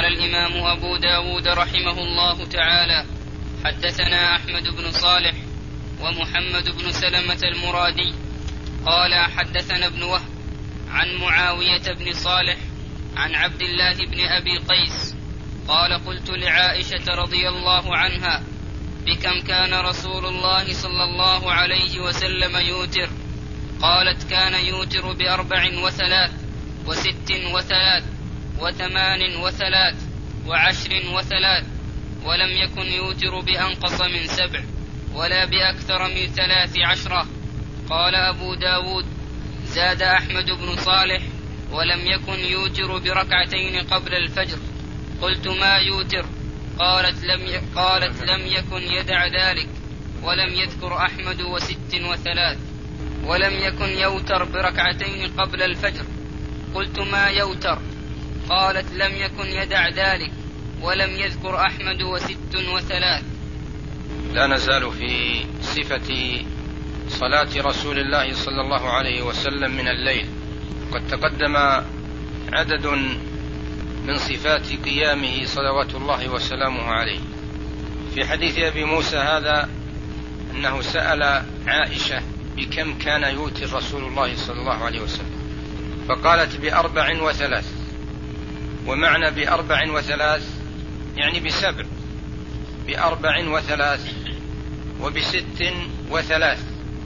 قال الإمام أبو داود رحمه الله تعالى: حدثنا أحمد بن صالح ومحمد بن سلمة المرادي قال حدثنا ابن وهب عن معاوية بن صالح عن عبد الله بن أبي قيس قال: قلت لعائشة رضي الله عنها: بكم كان رسول الله صلى الله عليه وسلم يوتر؟ قالت: كان يوتر ب4 و3 و6 و3 و8 و3 و10 و3، ولم يكن يوتر بأنقص من 7 ولا بأكثر من 13. قال أبو داود: زاد أحمد بن صالح: ولم يكن يوتر ب2 قبل الفجر. قلت: ما يوتر؟ قالت: لم يكن يدع ذلك. ولم يذكر أحمد 6 و3. ولم يكن يوتر ب2 قبل الفجر. قلت: ما يوتر؟ قالت: لم يكن يدع ذلك. ولم يذكر أحمد 6 و3. لا نزال في صفة صلاة رسول الله صلى الله عليه وسلم من الليل. قد تقدم عدد من صفات قيامه صلوات الله وسلامه عليه. في حديث أبي موسى هذا أنه سأل عائشة: بكم كان يوتر رسول الله صلى الله عليه وسلم؟ فقالت: ب4 و3. ومعنى ب4 و3 يعني ب7، ب4 و3 وب6 و3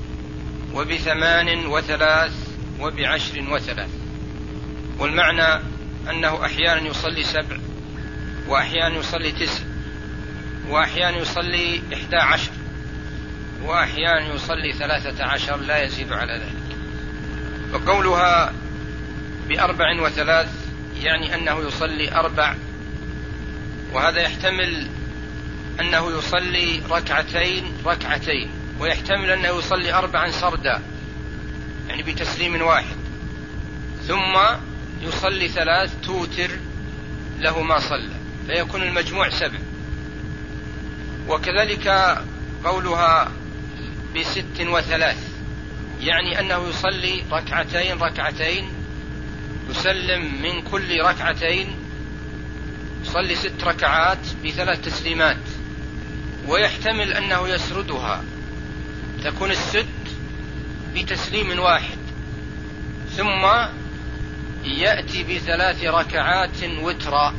وب8 و3 وب10 و3. والمعنى أنه أحيانا يصلي 7 وأحيانا يصلي 9 وأحيانا يصلي 11 وأحيانا يصلي 13 لا يزيد على ذلك. فقولها ب4 و3 يعني أنه يصلي 4، وهذا يحتمل أنه يصلي ركعتين، ويحتمل أنه يصلي 4 سردا يعني بتسليم واحد، ثم يصلي 3 توتر له ما صلى، فيكون المجموع 7. وكذلك قولها ب6 و3 يعني أنه يصلي ركعتين يسلم من كل ركعتين، يصلي 6 ركعات ب3 تسليمات، ويحتمل أنه يسردها، تكون 6 بتسليم واحد، ثم يأتي ب3 ركعات وترا.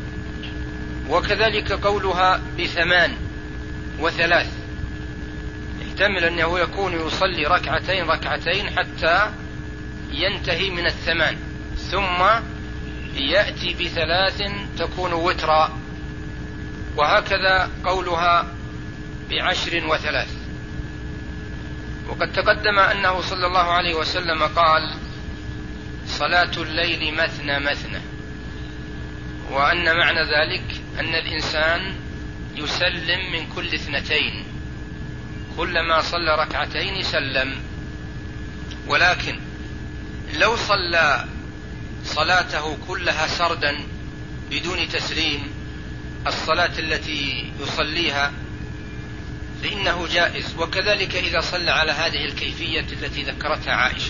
وكذلك قولها ب8 و3 يحتمل أنه يكون يصلي ركعتين حتى ينتهي من 8، ثم يأتي ب3 تكون وترا. وهكذا قولها ب10 و3. وقد تقدم أنه صلى الله عليه وسلم قال: صلاة الليل مثنى، وأن معنى ذلك أن الإنسان يسلم من كل 2، كلما صلى ركعتين يسلم. ولكن لو صلى صلاته كلها سردا بدون تسليم، الصلاة التي يصليها، فإنه جائز. وكذلك إذا صلى على هذه الكيفية التي ذكرتها عائشة،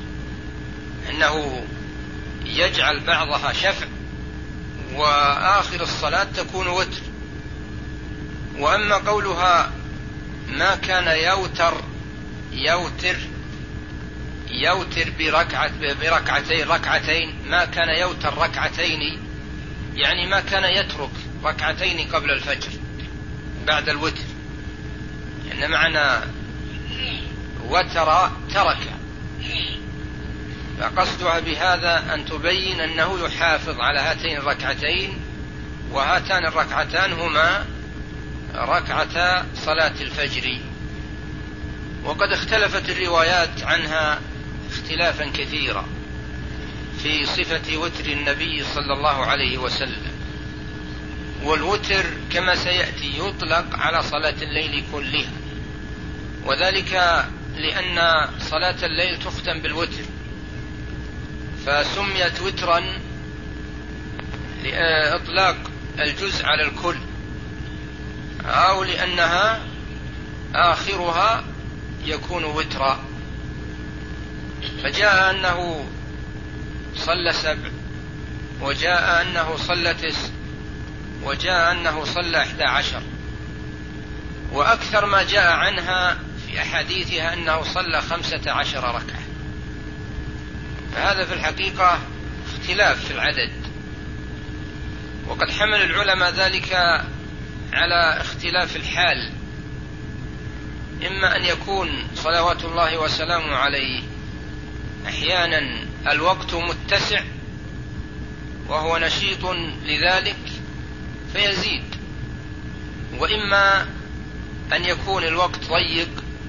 أنه يجعل بعضها شفع وآخر الصلاة تكون وتر. وأما قولها ما كان يوتر بركعتين، ما كان يوتر ركعتين يعني ما كان يترك ركعتين قبل الفجر بعد الوتر، يعني معنى وتر ترك. فقصدها بهذا أن تبين أنه يحافظ على هاتين الركعتين، وهاتان الركعتان هما ركعتا صلاة الفجر. وقد اختلفت الروايات عنها اختلافا كثيرا في صفة وتر النبي صلى الله عليه وسلم. والوتر كما سيأتي يطلق على صلاة الليل كلها، وذلك لأن صلاة الليل تختم بالوتر، فسميت وترا لإطلاق الجزء على الكل، أو لأنها آخرها يكون وترا. فجاء أنه صلى 7، وجاء أنه صلى وجاء أنه صلى 11، وأكثر ما جاء عنها في أحاديثها أنه صلى 15 ركعة. فهذا في الحقيقة اختلاف في العدد، وقد حمل العلماء ذلك على اختلاف الحال، إما أن يكون صلوات الله وسلامه عليه أحيانا الوقت متسع وهو نشيط لذلك فيزيد، وإما أن يكون الوقت ضيق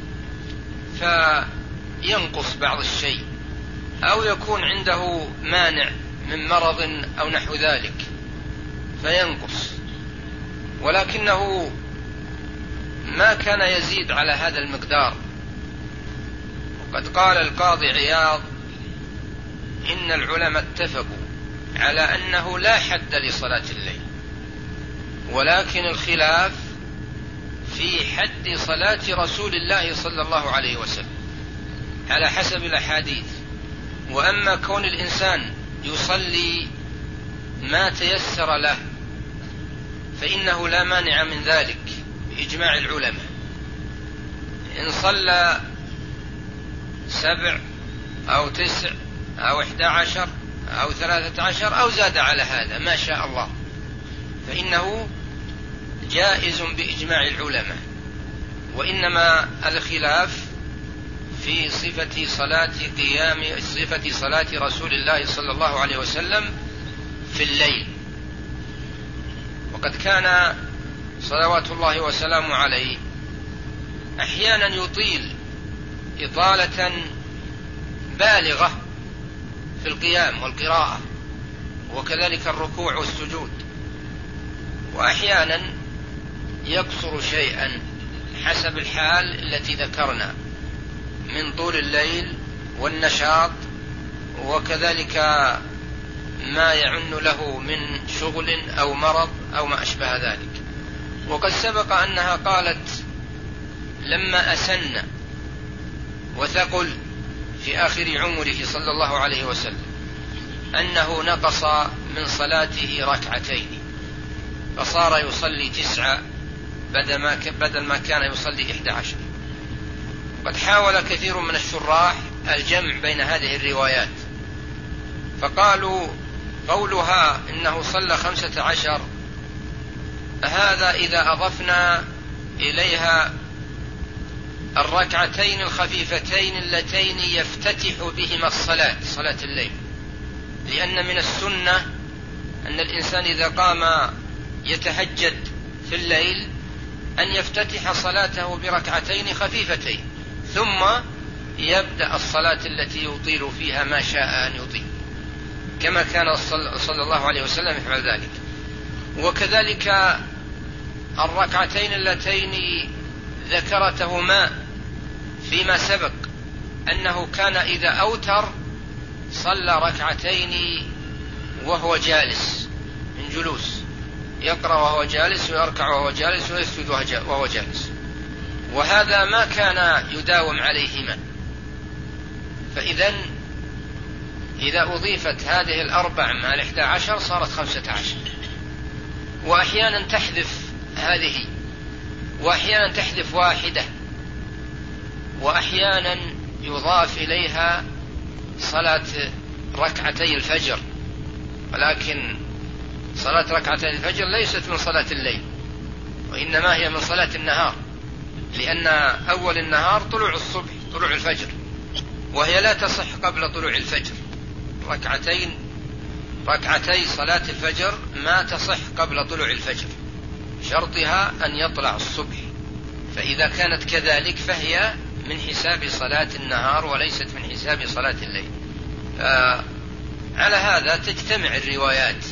فينقص بعض الشيء، أو يكون عنده مانع من مرض أو نحو ذلك فينقص، ولكنه ما كان يزيد على هذا المقدار. وقد قال القاضي عياض إن العلماء اتفقوا على أنه لا حد لصلاة الليل، ولكن الخلاف في حد صلاة رسول الله صلى الله عليه وسلم على حسب الأحاديث. وأما كون الإنسان يصلي ما تيسر له فإنه لا مانع من ذلك بإجماع العلماء، إن صلى 7 أو 9 أو 11 أو 13 أو زاد على هذا ما شاء الله فإنه جائز بإجماع العلماء. وإنما الخلاف في صفة صلاة رسول الله صلى الله عليه وسلم في الليل. وقد كان صلوات الله وسلامه عليه أحيانا يطيل إطالة بالغة في القيام والقراءة، وكذلك الركوع والسجود، وأحيانا يقصر شيئا حسب الحال التي ذكرنا من طول الليل والنشاط، وكذلك ما يعن له من شغل أو مرض أو ما أشبه ذلك. وقد سبق أنها قالت لما أسن وثقل في آخر عمره صلى الله عليه وسلم أنه نقص من صلاته 2 فصار يصلي 9 بدل ما كان يصلي 11. قد حاول كثير من الشراح الجمع بين هذه الروايات، فقالوا قولها إنه صلى 15 هذا إذا أضفنا إليها 2 الخفيفتين اللتين يفتتح بهما صلاة الليل، لأن من السنة أن الإنسان إذا قام يتهجد في الليل أن يفتتح صلاته ب2 خفيفتين ثم يبدأ الصلاة التي يطيل فيها ما شاء أن يطيل، كما كان صلى الله عليه وسلم يفعل ذلك. وكذلك 2 اللتين ذكرتهما فيما سبق أنه كان إذا أوتر صلى 2 وهو جالس من جلوس، يقرأ وهو جالس ويركع وهو جالس ويسجد وهو جالس، وهذا ما كان يداوم عليهما. فإذا إذا أضيفت هذه 4 مع 11 صارت 15. وأحيانا تحذف هذه، وأحيانا تحذف 1، وأحيانا يضاف إليها صلاة 2 الفجر، ولكن صلاة 2 الفجر ليست من صلاة الليل، وإنما هي من صلاة النهار، لأن أول النهار طلوع الصبح طلوع الفجر، وهي لا تصح قبل طلوع الفجر. 2 صلاة الفجر ما تصح قبل طلوع الفجر، شرطها أن يطلع الصبح، فإذا كانت كذلك فهي من حساب صلاة النهار وليست من حساب صلاة الليل. على هذا تجتمع الروايات،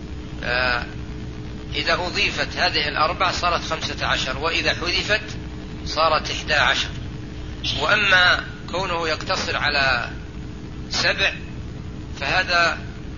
إذا أضيفت هذه 4 صارت 15، وإذا حذفت صارت 11. وأما كونه يقتصر على 7 فهذا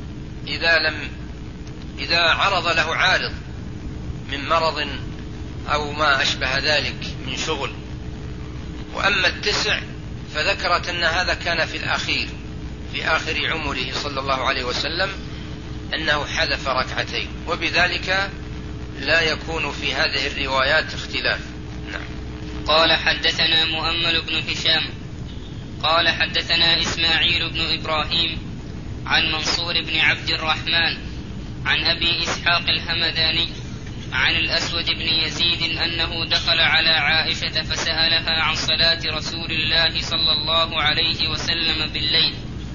إذا عرض له عارض من مرض أو ما أشبه ذلك من شغل. وأما 9 فذكرت أن هذا كان في آخر عمره صلى الله عليه وسلم أنه حذف 2، وبذلك لا يكون في هذه الروايات اختلاف. نعم. قال حدثنا مؤمل بن هشام قال حدثنا إسماعيل بن إبراهيم عن منصور بن عبد الرحمن عن أبي إسحاق الهمذاني عن الأسود بن يزيد أنه دخل على عائشة فسألها عن صلاة رسول الله صلى الله عليه وسلم بالليل،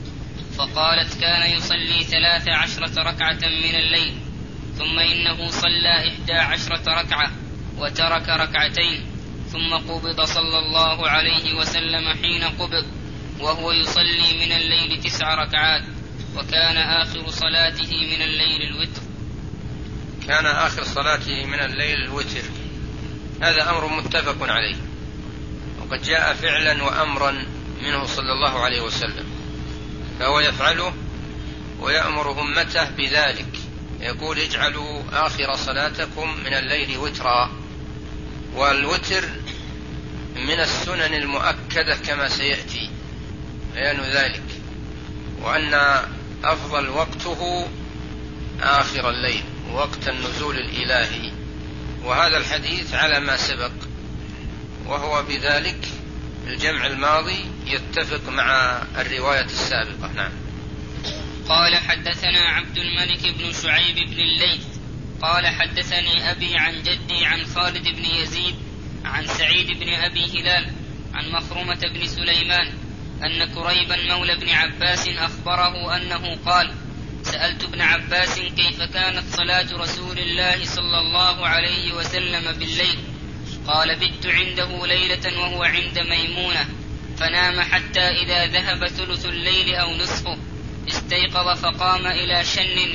فقالت كان يصلي 13 ركعة من الليل، ثم إنه صلى 11 ركعة وترك ركعتين، ثم قبض صلى الله عليه وسلم حين قبض وهو يصلي من الليل 9 ركعات، وكان آخر صلاته من الليل الوتر. كان آخر صلاته من الليل الوتر، هذا أمر متفق عليه، وقد جاء فعلا وأمرا منه صلى الله عليه وسلم، فهو يفعله ويأمر أمته بذلك، يقول اجعلوا آخر صلاتكم من الليل وترا. والوتر من السنن المؤكدة كما سيأتي بيان ذلك، وأن أفضل وقته آخر الليل وقت النزول الإلهي، وهذا الحديث على ما سبق، وهو بذلك الجمع الماضي يتفق مع الرواية السابقة. نعم. قال حدثنا عبد الملك بن شعيب بن الليث قال حدثني أبي عن جدي عن خالد بن يزيد عن سعيد بن أبي هلال عن مخرمة بن سليمان أن كريبا مولى بن عباس أخبره أنه قال سألت ابن عباس كيف كانت صلاة رسول الله صلى الله عليه وسلم بالليل؟ قال بت عنده ليلة وهو عند ميمونة، فنام حتى إذا ذهب ثلث الليل أو نصفه استيقظ فقام إلى شن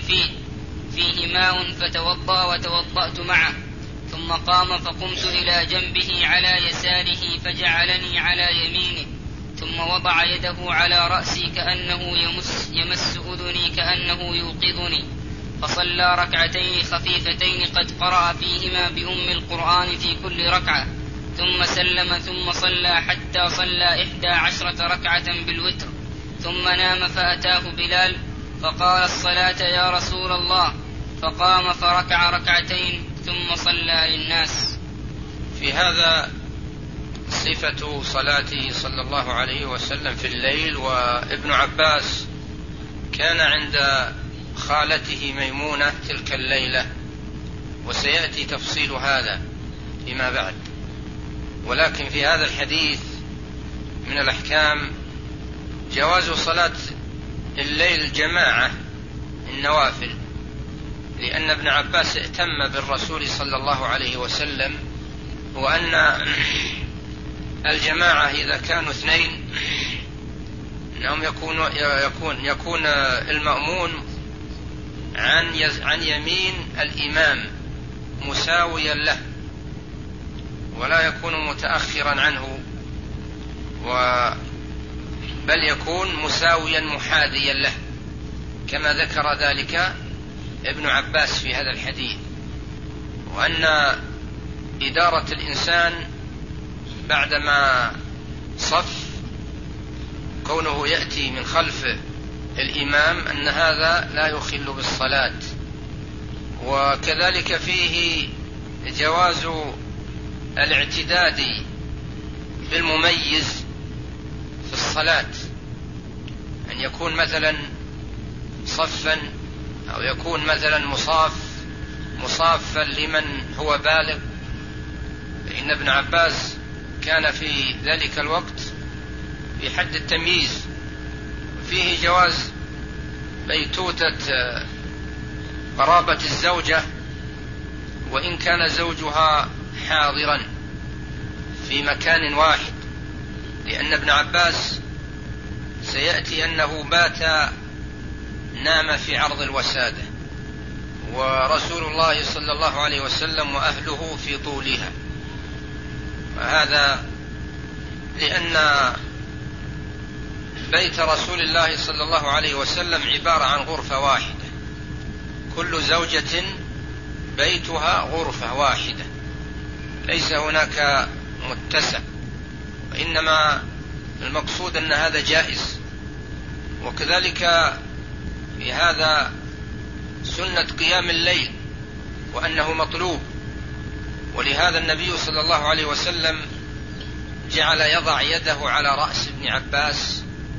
فيه ماء فتوضأ وتوضأت معه، ثم قام فقمت إلى جنبه على يساره فجعلني على يمينه، ثم وضع يده على رأسي كأنه يمس أذني كأنه يوقظني، فصلى ركعتين خفيفتين قد قرأ فيهما بأم القرآن في كل ركعة، ثم سلم، ثم صلى حتى صلى 11 ركعة بالوتر، ثم نام فأتاه بلال فقال الصلاة يا رسول الله، فقام فركع ركعتين ثم صلى للناس. في هذا صفة صلاته صلى الله عليه وسلم في الليل. وابن عباس كان عند خالته ميمونة تلك الليلة، وسيأتي تفصيل هذا فيما بعد، ولكن في هذا الحديث من الأحكام جواز صلاة الليل جماعة النوافل، لأن ابن عباس ائتم بالرسول صلى الله عليه وسلم، وأن الجماعة إذا كانوا 2 أنهم يكون المأمون عن يمين الإمام مساويا له، ولا يكون متأخرا عنه، بل يكون مساويا محاذيا له، كما ذكر ذلك ابن عباس في هذا الحديث. وأن إدارة الإنسان بعدما صف كونه يأتي من خلف الإمام أن هذا لا يخل بالصلاة. وكذلك فيه جواز الاعتداد بالمميز في الصلاة، أن يكون مثلا صفا، أو يكون مثلا مصافا لمن هو بالغ، فإن ابن عباس كان في ذلك الوقت في حد التمييز. فيه جواز بيتوتة قرابة الزوجة وإن كان زوجها حاضرا في مكان واحد، لأن ابن عباس سيأتي أنه بات نام في عرض الوسادة، ورسول الله صلى الله عليه وسلم وأهله في طولها، وهذا لأن بيت رسول الله صلى الله عليه وسلم عبارة عن غرفة واحدة، كل زوجة بيتها غرفة واحدة، ليس هناك متسع، وإنما المقصود أن هذا جائز. وكذلك في هذا سنة قيام الليل، وأنه مطلوب. ولهذا النبي صلى الله عليه وسلم جعل يضع يده على رأس ابن عباس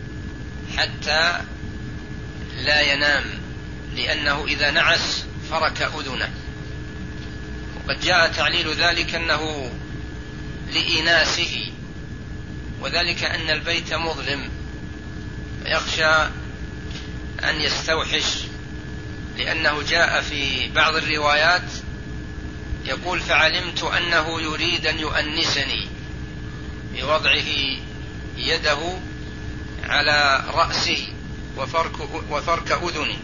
حتى لا ينام، لأنه إذا نعس فرك أذنه. وقد جاء تعليل ذلك أنه لإناسه، وذلك أن البيت مظلم فيخشى أن يستوحش، لأنه جاء في بعض الروايات يقول: فعلمت أنه يريد أن يؤنسني، بوضعه يده على رأسه وفرك أذني.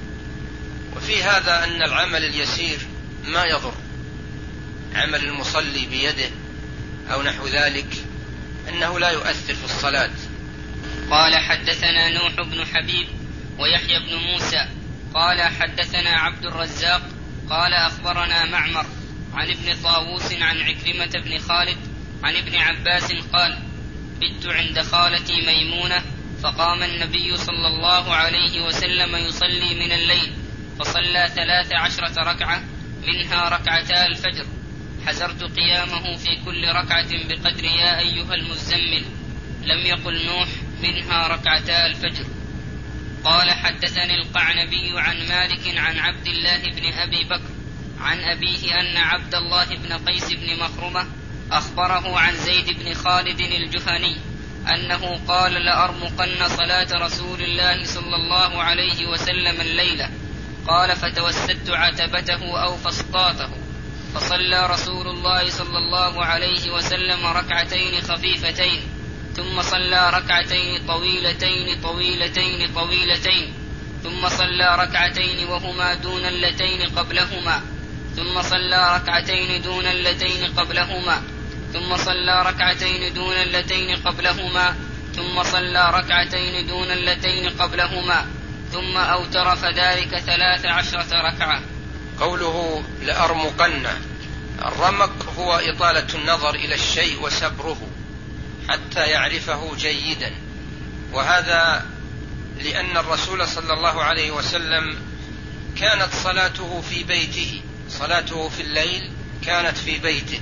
وفي هذا أن العمل اليسير ما يضر، عمل المصلي بيده أو نحو ذلك أنه لا يؤثر في الصلاة. قال: حدثنا نوح بن حبيب ويحيى بن موسى قال: حدثنا عبد الرزاق قال: أخبرنا معمر عن ابن طاووس عن عكرمة بن خالد عن ابن عباس قال: بت عند خالتي ميمونة، فقام النبي صلى الله عليه وسلم يصلي من الليل، فصلى 13 ركعة، منها ركعتا الفجر، حزرت قيامه في كل ركعة بقدر يا أيها المزمل. لم يقل نوح منها ركعتا الفجر. قال: حدثني القعنبي عن مالك عن عبد الله بن أبي بكر عن أبيه أن عبد الله بن قيس بن مخرمة أخبره عن زيد بن خالد الجهني أنه قال: لأرمقن صلاة رسول الله صلى الله عليه وسلم الليلة. قال: فتوسدت عتبته أو فسطاته، فصلى رسول الله صلى الله عليه وسلم ركعتين خفيفتين، ثم صلى ركعتين طويلتين طويلتين طويلتين، ثم صلى ركعتين وهما دون اللتين قبلهما، ثم صلى ركعتين دون اللتين قبلهما، ثم صلى ركعتين دون اللتين قبلهما، ثم صلى ركعتين دون اللتين قبلهما، ثم أوتر، فذلك 13 ركعة. قوله لأرمقن، الرمق هو إطالة النظر إلى الشيء وسبره حتى يعرفه جيدا، وهذا لأن الرسول صلى الله عليه وسلم كانت صلاته في بيته، صلاته في الليل كانت في بيته.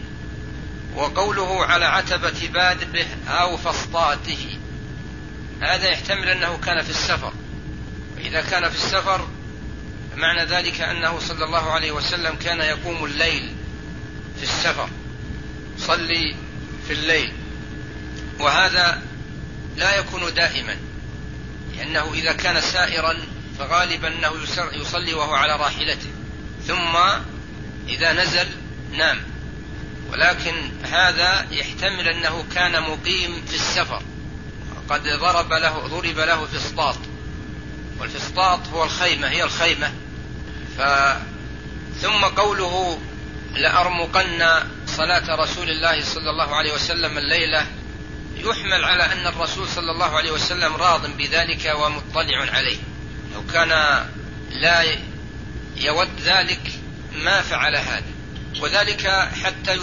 وقوله على عتبة بابه أو فسطاته، هذا يحتمل أنه كان في السفر، وإذا كان في السفر معنى ذلك أنه صلى الله عليه وسلم كان يقوم الليل في السفر، صلي في الليل. وهذا لا يكون دائما، لأنه إذا كان سائرا فغالبا أنه يصلي وهو على راحلته، ثم إذا نزل نام. ولكن هذا يحتمل أنه كان مقيم في السفر، قد ضرب له فسطاط، والفسطاط هو الخيمة، هي الخيمة. ثم قوله لأرمقن صلاة رسول الله صلى الله عليه وسلم الليلة يحمل على أن الرسول صلى الله عليه وسلم راض بذلك ومطلع عليه. لو كان لا يود ذلك ما فعل هذا، وذلك حتى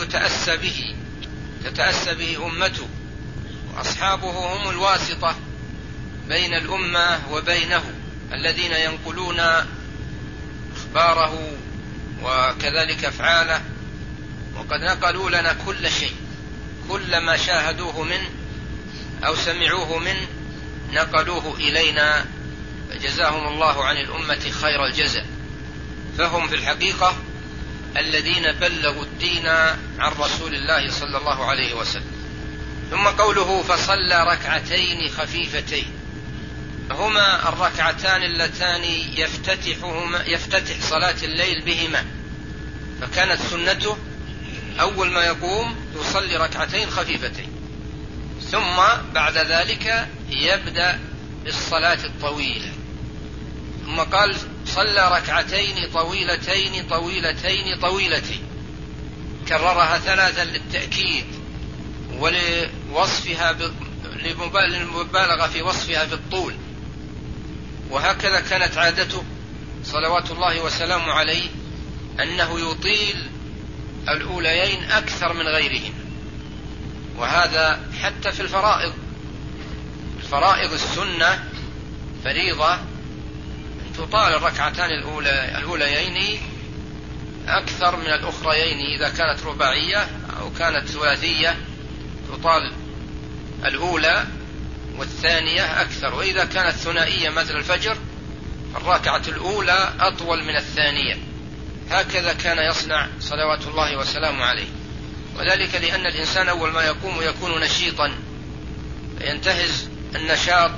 تتأسى به أمته، وأصحابه هم الواسطة بين الأمة وبينه، الذين ينقلون أخباره وكذلك أفعاله، وقد نقلوا لنا كل شيء، كل ما شاهدوه منه أو سمعوه منه نقلوه إلينا، فجزاهم الله عن الأمة خير الجزاء. فهم في الحقيقة الذين بلغوا الدين عن رسول الله صلى الله عليه وسلم. ثم قوله فصلى ركعتين خفيفتين، هما الركعتان اللتان يفتتح صلاة الليل بهما، فكانت سنته أول ما يقوم يصلي ركعتين خفيفتين، ثم بعد ذلك يبدأ بالصلاة الطويلة. ثم قال صلى ركعتين طويلتين طويلتين طويلتين، كررها 3 للتأكيد ولوصفها للمبالغة في وصفها بالطول. وهكذا كانت عادته صلوات الله وسلامه عليه، أنه يطيل الأوليين أكثر من غيرهم. وهذا حتى في الفرائض السنة فريضة تطال الركعتان الأوليين أكثر من الأخريين إذا كانت رباعية أو كانت ثلاثية تطال الأولى والثانية أكثر، وإذا كانت ثنائية مثل الفجر الركعة الأولى أطول من الثانية. هكذا كان يصنع صلوات الله وسلامه عليه، وذلك لأن الإنسان أول ما يقوم يكون نشيطا ينتهز النشاط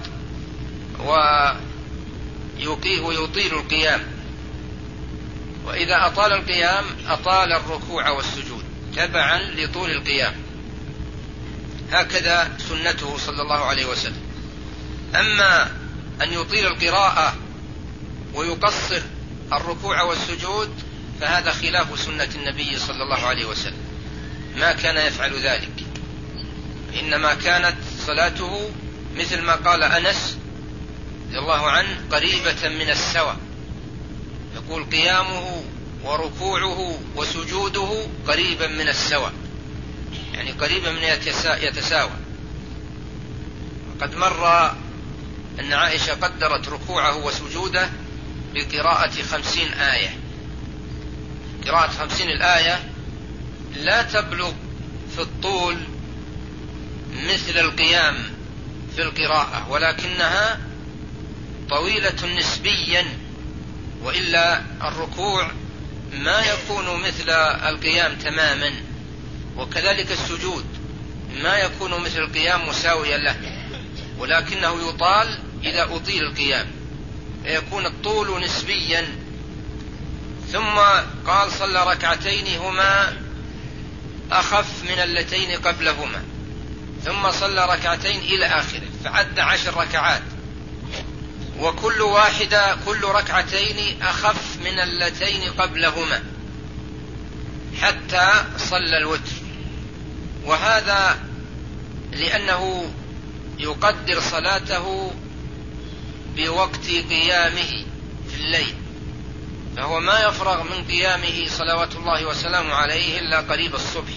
ويطيل القيام، وإذا أطال القيام أطال الركوع والسجود تبعا لطول القيام. هكذا سنته صلى الله عليه وسلم. أما أن يطيل القراءة ويقصر الركوع والسجود فهذا خلاف سنة النبي صلى الله عليه وسلم، ما كان يفعل ذلك، إنما كانت صلاته مثل ما قال أنس رضي الله عنه قريبة من السواء، يقول قيامه وركوعه وسجوده قريبا من السواء، يعني قريبا من يتساوى. قد مر أن عائشة قدرت ركوعه وسجوده بقراءة 50 آية. قراءة 50 الآية لا تبلغ في الطول مثل القيام في القراءة، ولكنها طويلة نسبيا، وإلا الركوع ما يكون مثل القيام تماما، وكذلك السجود ما يكون مثل القيام مساويا له، ولكنه يطال إذا أطيل القيام فيكون الطول نسبيا. ثم قال صلى ركعتين هما أخف من اللتين قبلهما، ثم صلى ركعتين إلى آخره، فعد 10 ركعات، كل ركعتين أخف من اللتين قبلهما حتى صلى الوتر. وهذا لأنه يقدر صلاته بوقت قيامه في الليل، فهو ما يفرغ من قيامه صلوات الله وسلامه عليه إلا قريب الصبح.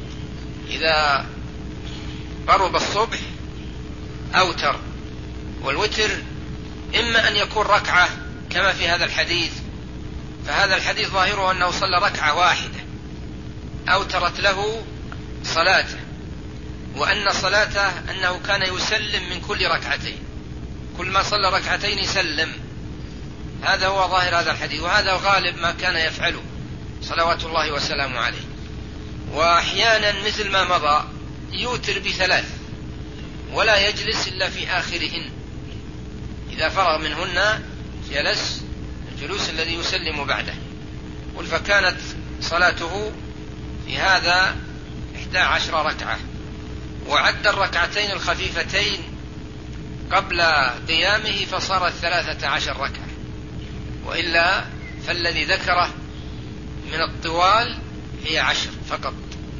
إذا قرب الصبح أوتر، والوتر إما أن يكون ركعة كما في هذا الحديث، فهذا الحديث ظاهره أنه صلى ركعة واحدة أوترت له صلاته، وأن صلاته أنه كان يسلم من كل ركعتين، كل ما صلى ركعتين يسلم. هذا هو ظاهر هذا الحديث، وهذا غالب ما كان يفعله صلوات الله وسلامه عليه. وأحيانا مثل ما مضى يوتر ب3 ولا يجلس إلا في آخرهن، إذا فرغ منهن جلس الجلوس الذي يسلم بعده. فكانت صلاته في هذا 11 ركعة، وعد الركعتين الخفيفتين قبل قيامه فصارت 13 ركعة، وإلا فالذي ذكره من الطوال هي 10 فقط،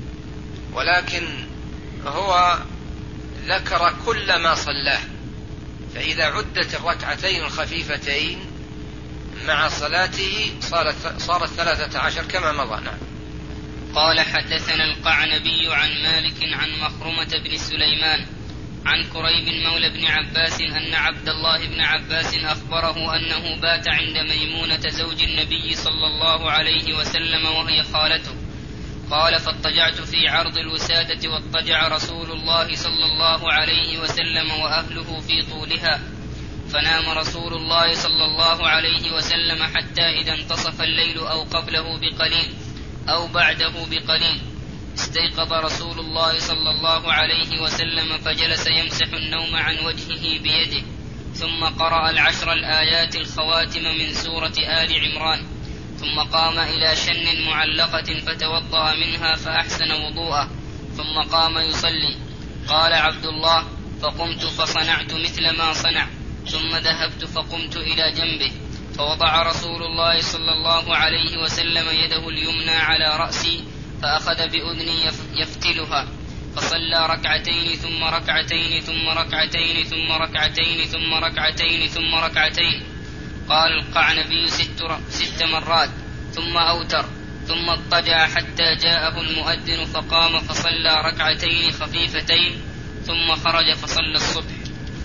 ولكن هو ذكر كل ما صلاه، فإذا عدت الركعتين الخفيفتين مع صلاته صارت 13 كما مضى. نعم. قال حدثنا القعنبي عن مالك عن مخرمة بن سليمان عن كريب مولى بن عباس أن عبد الله بن عباس أخبره أنه بات عند ميمونة زوج النبي صلى الله عليه وسلم وهي خالته. قال فاضطجعت في عرض الوسادة واضطجع رسول الله صلى الله عليه وسلم وأهله في طولها، فنام رسول الله صلى الله عليه وسلم حتى إذا انتصف الليل أو قبله بقليل أو بعده بقليل استيقظ رسول الله صلى الله عليه وسلم فجلس يمسح النوم عن وجهه بيده، ثم قرأ 10 الآيات الخواتم من سورة آل عمران، ثم قام إلى شن معلقة فتوضأ منها فأحسن وضوءه، ثم قام يصلي. قال عبد الله فقمت فصنعت مثل ما صنع، ثم ذهبت فقمت إلى جنبه فوضع رسول الله صلى الله عليه وسلم يده اليمنى على رأسي فأخذ بأذني يفتلها، فصلى ركعتين ثم ركعتين ثم ركعتين ثم ركعتين ثم ركعتين ثم ركعتين. قال القعنبي 6 مرات ثم أوتر، ثم اضطجع حتى جاءه المؤذن فقام فصلى ركعتين خفيفتين ثم خرج فصلى الصبح.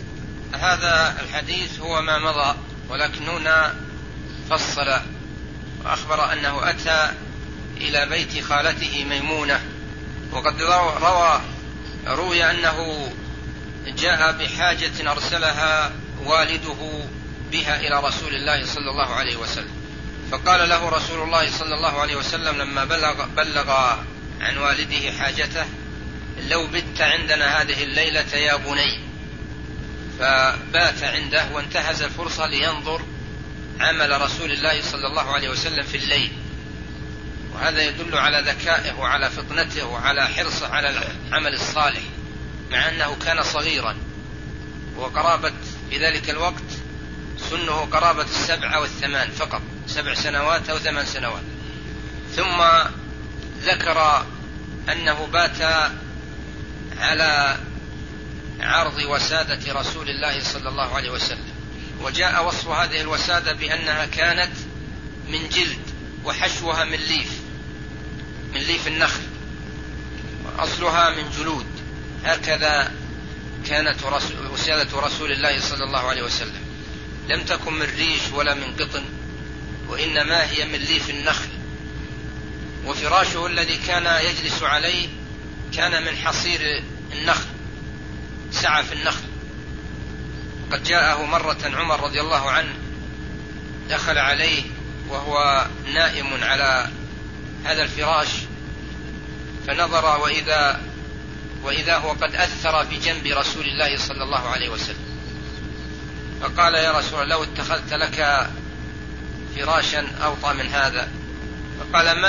هذا الحديث هو ما مضى، ولكن هنا فصل وأخبر أنه أتى إلى بيت خالته ميمونة. وقد روي أنه جاء بحاجة أرسلها والده بها إلى رسول الله صلى الله عليه وسلم، فقال له رسول الله صلى الله عليه وسلم لما بلغ عن والده حاجته: لو بت عندنا هذه الليلة يا بني. فبات عنده وانتهز الفرصة لينظر عمل رسول الله صلى الله عليه وسلم في الليل، وهذا يدل على ذكائه وعلى فطنته وعلى حرصه على العمل الصالح، مع أنه كان صغيرا، وقرابة في ذلك الوقت سنه قرابة 7 و8 فقط، 7 سنوات أو 8 سنوات. ثم ذكر أنه بات على عرض وسادة رسول الله صلى الله عليه وسلم، وجاء وصف هذه الوسادة بأنها كانت من جلد وحشوها من ليف النخل، وأصلها من جلود. هكذا كانت وسادة رسول الله صلى الله عليه وسلم، لم تكن من ريش ولا من قطن، وإنما هي من ليف النخل. وفراشه الذي كان يجلس عليه كان من حصير النخل، سعف النخل. قد جاءه مرة عمر رضي الله عنه، دخل عليه وهو نائم على هذا الفراش، فنظر وإذا هو قد أثر في جنب رسول الله صلى الله عليه وسلم، فقال: يا رسول الله، لو اتخذت لك فراشا أوطى من هذا. فقال: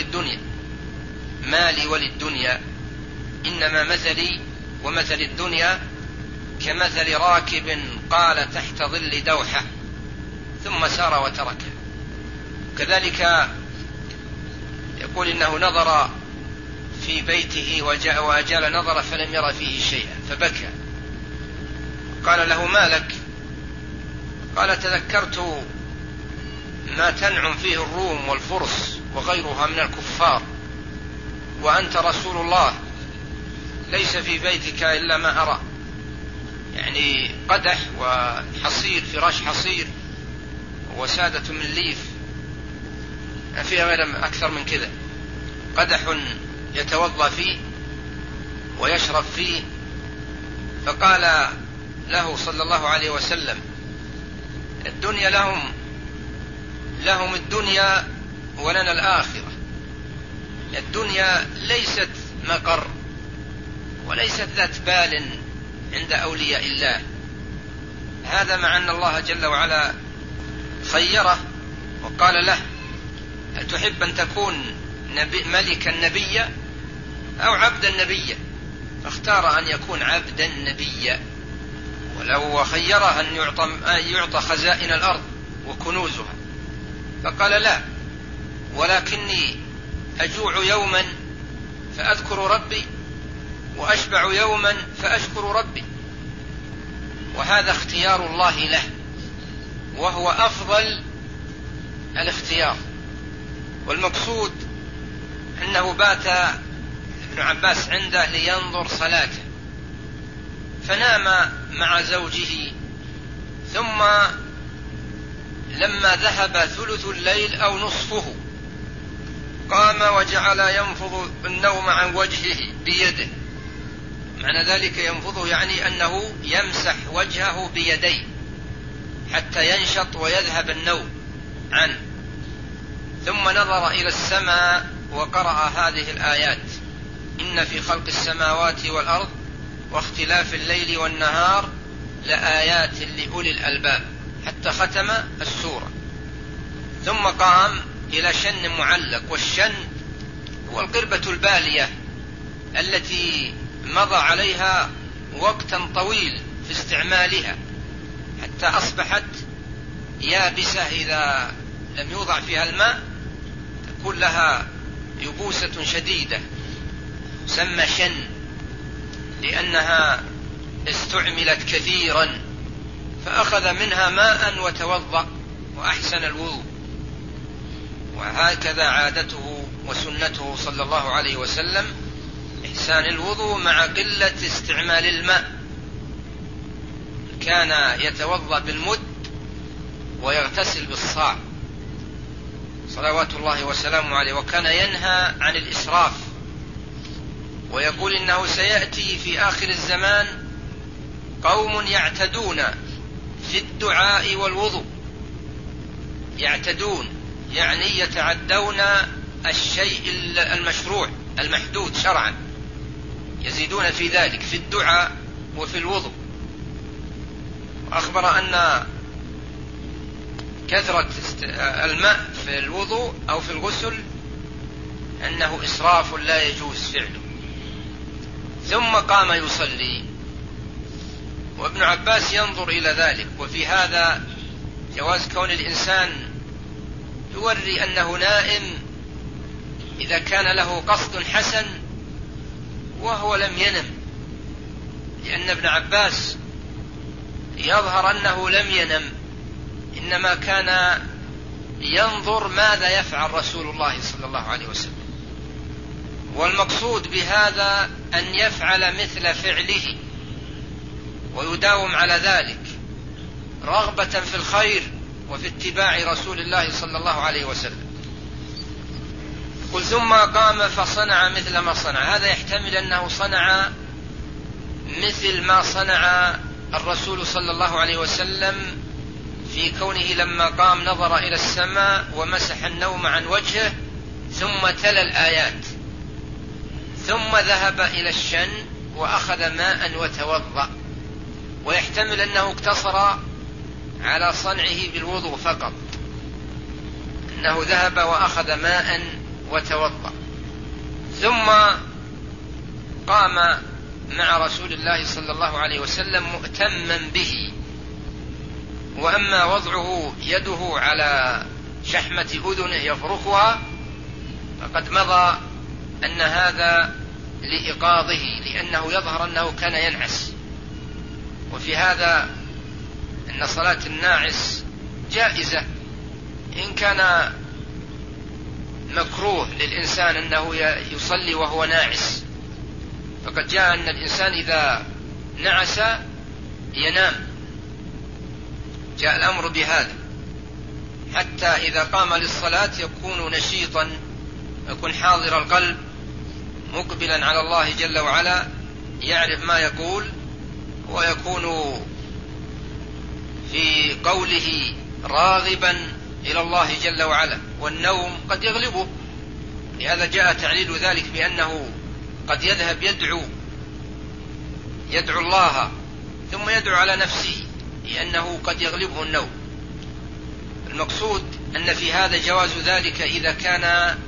مالي وللدنيا، إنما مثلي ومثل الدنيا كمثل راكب قال تحت ظل دوحة ثم سار وتركه. كذلك يقول إنه نظر في بيته وأجال نظر فلم يرى فيه شيئا فبكى. قال له: ما لك؟ قال: تذكرت ما تنعم فيه الروم والفرس وغيرها من الكفار، وأنت رسول الله، ليس في بيتك إلا ما أرى، يعني قدح وحصير، فراش حصير وسادة من ليف، ما فيها غير أكثر من كذا، قدح يتوضأ فيه ويشرب فيه. فقال له صلى الله عليه وسلم: الدنيا لهم الدنيا ولنا الآخرة. الدنيا ليست مقر وليست ذات بال عند أولياء الله، هذا مع أن الله جل وعلا خيره وقال له: هل تحب أن تكون ملكا نبيا أو عبدا نبيا؟ فاختار أن يكون عبدا نبيا، ولو خيره أن يعطى خزائن الأرض وكنوزها، فقال: لا، ولكني أجوع يوما فأذكر ربي، وأشبع يوما فأشكر ربي. وهذا اختيار الله له، وهو أفضل الاختيار. والمقصود أنه بات ابن عباس عنده لينظر صلاته، فنام مع زوجه، ثم لما ذهب ثلث الليل أو نصفه قام وجعل ينفض النوم عن وجهه بيده. معنى ذلك ينفضه يعني أنه يمسح وجهه بيديه حتى ينشط ويذهب النوم عنه. ثم نظر إلى السماء وقرأ هذه الآيات: إن في خلق السماوات والأرض واختلاف الليل والنهار لآيات لأولي الألباب، حتى ختم السورة. ثم قام إلى شن معلق، والشن هو القربة البالية التي مضى عليها وقتا طويل في استعمالها حتى أصبحت يابسة، إذا لم يوضع فيها الماء تكون لها يبوسة شديدة، سمى شن لأنها استعملت كثيرا، فأخذ منها ماء وتوضأ وأحسن الوضوء. وهكذا عادته وسنته صلى الله عليه وسلم إحسان الوضوء مع قلة استعمال الماء. كان يتوضأ بالمد ويغتسل بالصاع صلوات الله وسلامه عليه، وكان ينهى عن الإسراف، ويقول إنه سيأتي في آخر الزمان قوم يعتدون في الدعاء والوضوء. يعتدون يعني يتعدون الشيء المشروع المحدود شرعا، يزيدون في ذلك في الدعاء وفي الوضوء. وأخبر أن كثرة الماء في الوضوء أو في الغسل أنه إسراف لا يجوز فعله. ثم قام يصلي، وابن عباس ينظر إلى ذلك، وفي هذا جواز كون الإنسان يوري أنه نائم إذا كان له قصد حسن وهو لم ينم، لأن ابن عباس يظهر أنه لم ينم، إنما كان ينظر ماذا يفعل رسول الله صلى الله عليه وسلم، والمقصود بهذا أن يفعل مثل فعله ويداوم على ذلك رغبة في الخير وفي اتباع رسول الله صلى الله عليه وسلم. قل ثم قام فصنع مثل ما صنع. هذا يحتمل أنه صنع مثل ما صنع الرسول صلى الله عليه وسلم في كونه لما قام نظر إلى السماء ومسح النوم عن وجهه ثم تلا الآيات، ثم ذهب إلى الشن وأخذ ماء وتوضأ. ويحتمل أنه اقتصر على صنعه بالوضوء فقط، أنه ذهب وأخذ ماء وتوضأ، ثم قام مع رسول الله صلى الله عليه وسلم مؤتما به. وأما وضعه يده على شحمة أذنه يفركها فقد مضى أن هذا لإيقاظه، لأنه يظهر أنه كان ينعس. وفي هذا أن صلاة الناعس جائزة، إن كان مكروه للإنسان أنه يصلي وهو ناعس، فقد جاء أن الإنسان إذا نعس ينام، جاء الأمر بهذا، حتى إذا قام للصلاة يكون نشيطا، يكون حاضر القلب مقبلا على الله جل وعلا، يعرف ما يقول، ويكون في قوله راغبا إلى الله جل وعلا. والنوم قد يغلبه، لهذا جاء تعليل ذلك بأنه قد يذهب يدعو الله ثم يدعو على نفسه، لأنه قد يغلبه النوم. المقصود أن في هذا جواز ذلك إذا كان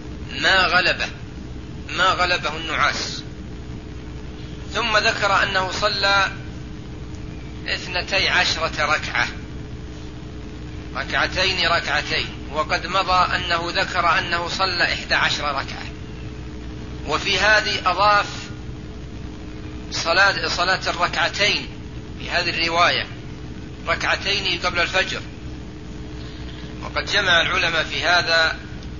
ما غلبه النعاس. ثم ذكر أنه صلى 12 ركعة، ركعتين، وقد مضى أنه ذكر أنه صلى 11 ركعة. وفي هذه أضاف صلاة الركعتين في هذه الرواية، ركعتين قبل الفجر. وقد جمع العلماء في هذا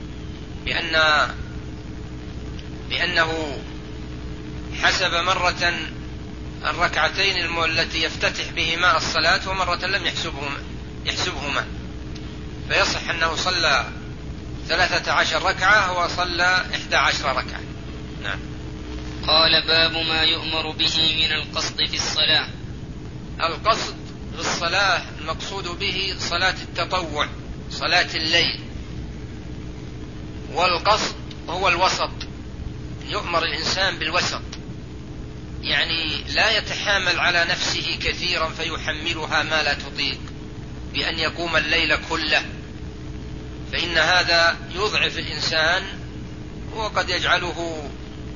بأنه حسب مرة الركعتين التي يفتتح بهما الصلاة، ومرة لم يحسبهما، فيصح أنه صلى 13 ركعة وصلى 11 ركعة. نعم. قال باب ما يؤمر به من القصد في الصلاة. القصد في الصلاة المقصود به صلاة التطوع، صلاة الليل. والقصد هو الوسط، يؤمر الإنسان بالوسط، يعني لا يتحامل على نفسه كثيرا فيحملها ما لا تطيق بأن يقوم الليل كله، فإن هذا يضعف الإنسان وقد يجعله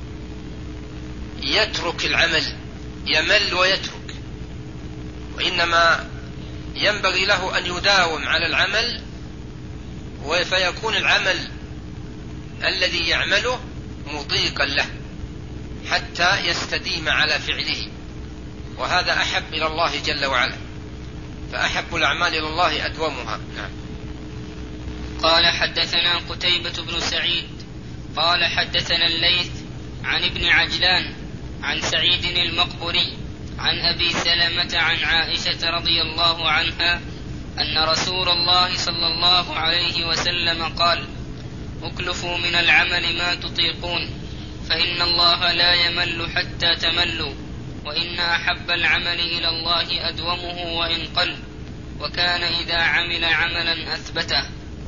يترك العمل، يمل ويترك. وإنما ينبغي له أن يداوم على العمل، فيكون العمل الذي يعمله مطيقا له حتى يستديم على فعله، وهذا أحب إلى الله جل وعلا، فأحب الأعمال إلى الله أدومها. نعم. قال حدثنا قتيبة بن سعيد قال حدثنا الليث عن ابن عجلان عن سعيد المقبري عن أبي سلمة عن عائشة رضي الله عنها أن رسول الله صلى الله عليه وسلم قال: اكلفوا من العمل ما تطيقون فإن الله لا يمل حتى تملوا وإن أحب العمل إلى الله أدومه وإن قل وكان إذا عمل عملا أثبته.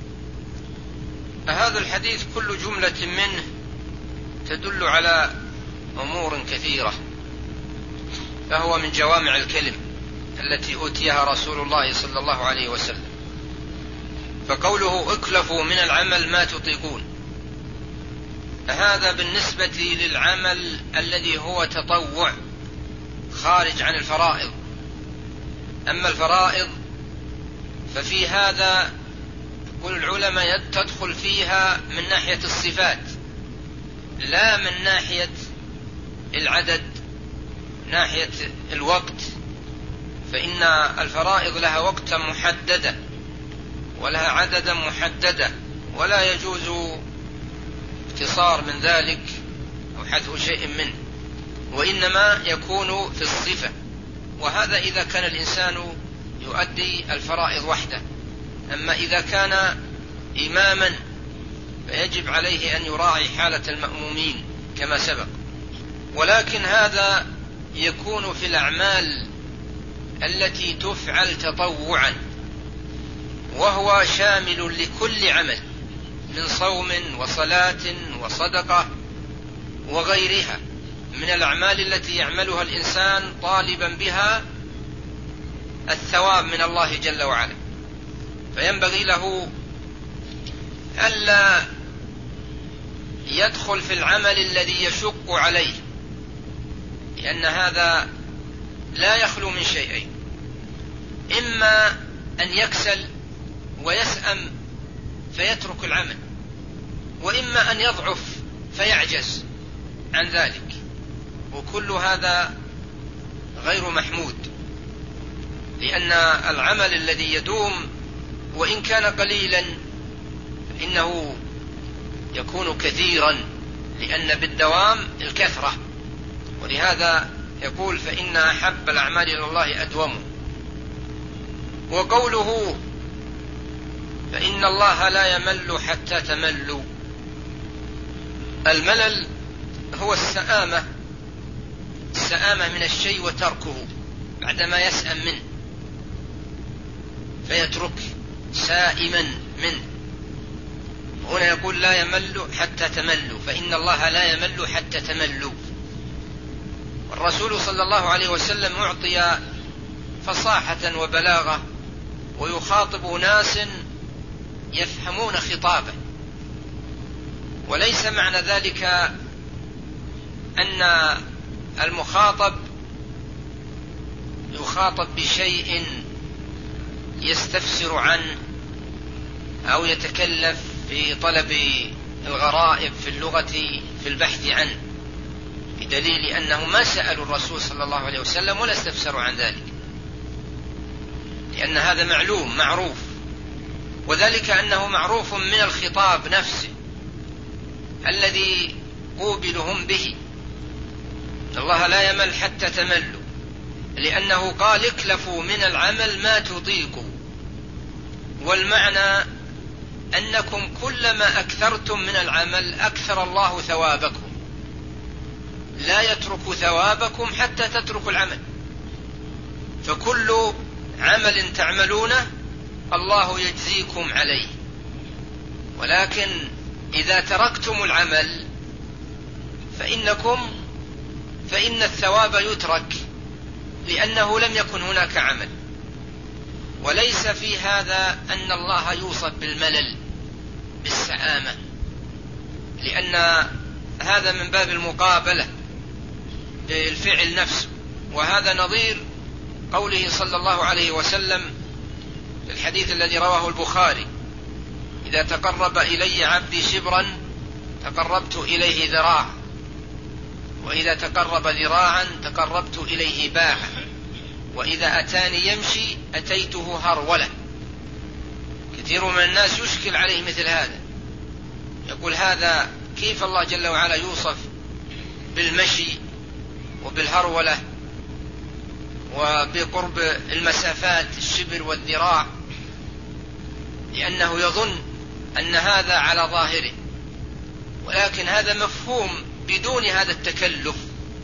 هذا الحديث كل جملة منه تدل على أمور كثيرة، فهو من جوامع الكلم التي أوتيها رسول الله صلى الله عليه وسلم. فقوله اكلفوا من العمل ما تطيقون، هذا بالنسبة للعمل الذي هو تطوع خارج عن الفرائض. أما الفرائض ففي هذا يقول العلماء تدخل فيها من ناحية الصفات لا من ناحية العدد، ناحية الوقت، فإن الفرائض لها وقتا محددا ولها عددا محددا ولا يجوز اقتصار من ذلك أو حذف شيء منه، وإنما يكون في الصفة. وهذا إذا كان الإنسان يؤدي الفرائض وحده. أما إذا كان إماما فيجب عليه أن يراعي حالة المأمومين كما سبق. ولكن هذا يكون في الأعمال التي تفعل تطوعا، وهو شامل لكل عمل من صوم وصلاة وصدقة وغيرها من الأعمال التي يعملها الإنسان طالبا بها الثواب من الله جل وعلا. فينبغي له ألا يدخل في العمل الذي يشق عليه، لأن هذا لا يخلو من شيئين: إما أن يكسل ويسأم فيترك العمل، وإما أن يضعف فيعجز عن ذلك، وكل هذا غير محمود. لأن العمل الذي يدوم وإن كان قليلا فإنه يكون كثيرا، لأن بالدوام الكثرة. ولهذا يقول فإن أحب الأعمال إلى الله أدومه. وقوله فإن الله لا يمل حتى تملوا، الملل هو السآمة من الشيء وتركه بعدما يسأم منه فيترك سائما منه. هنا يقول لا يمل حتى تملوا، فإن الله لا يمل حتى تملوا. الرسول صلى الله عليه وسلم أعطي فصاحة وبلاغة ويخاطب ناس يفهمون خطابه، وليس معنى ذلك أن المخاطب يخاطب بشيء يستفسر عنه أو يتكلف في طلب الغرائب في اللغة في البحث عنه، بدليل أنه ما سألوا الرسول صلى الله عليه وسلم ولا استفسروا عن ذلك، لأن هذا معلوم معروف، وذلك أنه معروف من الخطاب نفسه الذي قوبلهم به. الله لا يمل حتى تملوا، لأنه قال اكلفوا من العمل ما تطيقوا، والمعنى أنكم كلما أكثرتم من العمل أكثر الله ثوابكم، لا يترك ثوابكم حتى تتركوا العمل. فكل عمل تعملونه الله يجزيكم عليه، ولكن إذا تركتم العمل فإن الثواب يترك، لأنه لم يكن هناك عمل. وليس في هذا أن الله يوصف بالملل بالسآمة، لأن هذا من باب المقابلة للفعل نفسه، وهذا نظير قوله صلى الله عليه وسلم في الحديث الذي رواه البخاري: إذا تقرب إلي عبدي شبرا تقربت إليه ذراعا، وإذا تقرب ذراعا تقربت إليه باعا، وإذا أتاني يمشي أتيته هرولة. كثير من الناس يشكل عليه مثل هذا، يقول هذا كيف الله جل وعلا يوصف بالمشي وبالهرولة وبقرب المسافات الشبر والذراع، لأنه يظن أن هذا على ظاهره ولكن هذا مفهوم بدون هذا التكلف،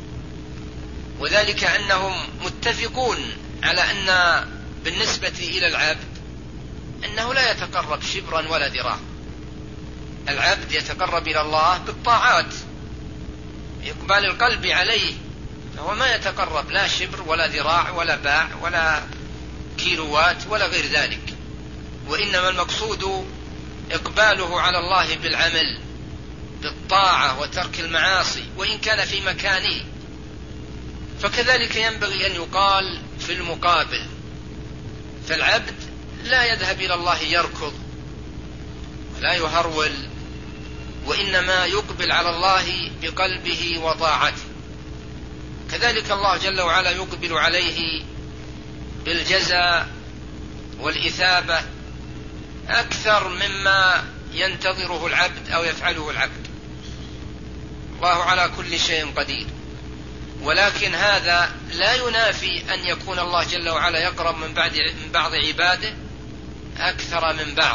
وذلك أنهم متفقون على أن بالنسبة إلى العبد أنه لا يتقرب شبرا ولا ذراع. العبد يتقرب إلى الله بالطاعات، إقبال القلب عليه، فهو ما يتقرب لا شبر ولا ذراع ولا باع ولا كيلوات ولا غير ذلك، وإنما المقصود إقباله على الله بالعمل بالطاعة وترك المعاصي وإن كان في مكانه. فكذلك ينبغي أن يقال في المقابل، فالعبد لا يذهب إلى الله يركض ولا يهرول، وإنما يقبل على الله بقلبه وطاعته. كذلك الله جل وعلا يقبل عليه بالجزاء والإثابة أكثر مما ينتظره العبد أو يفعله العبد. الله على كل شيء قدير، ولكن هذا لا ينافي أن يكون الله جل وعلا يقرب من بعض عباده أكثر من بعض،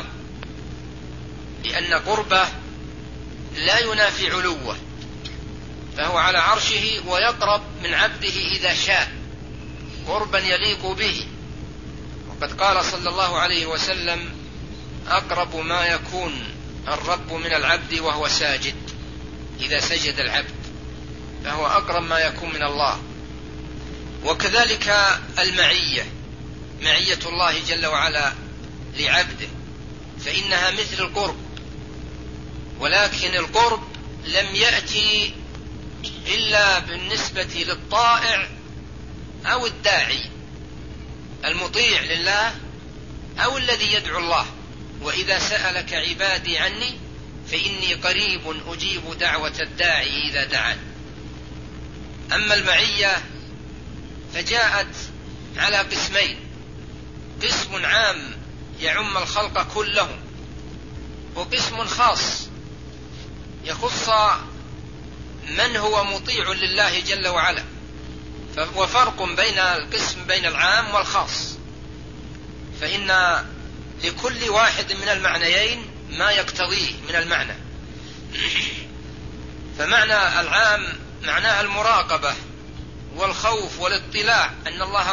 لأن قربه لا ينافي علوه، فهو على عرشه ويقرب من عبده إذا شاء قربا يليق به. وقد قال صلى الله عليه وسلم: أقرب ما يكون الرب من العبد وهو ساجد، إذا سجد العبد فهو أقرب ما يكون من الله. وكذلك المعية، معية الله جل وعلا لعبده، فإنها مثل القرب، ولكن القرب لم يأتي إلا بالنسبة للطائع أو الداعي، المطيع لله أو الذي يدعو الله. وإذا سألك عبادي عني فإني قريب أجيب دعوة الداعي إذا دعان. أما المعية فجاءت على قسمين: قسم عام يعم الخلق كلهم، وقسم خاص يخص من هو مطيع لله جل وعلا. وفرق بين القسم بين العام والخاص، فإن لكل واحد من المعنيين ما يقتضيه من المعنى. فمعنى العام معناها المراقبة والخوف والاطلاع، أن الله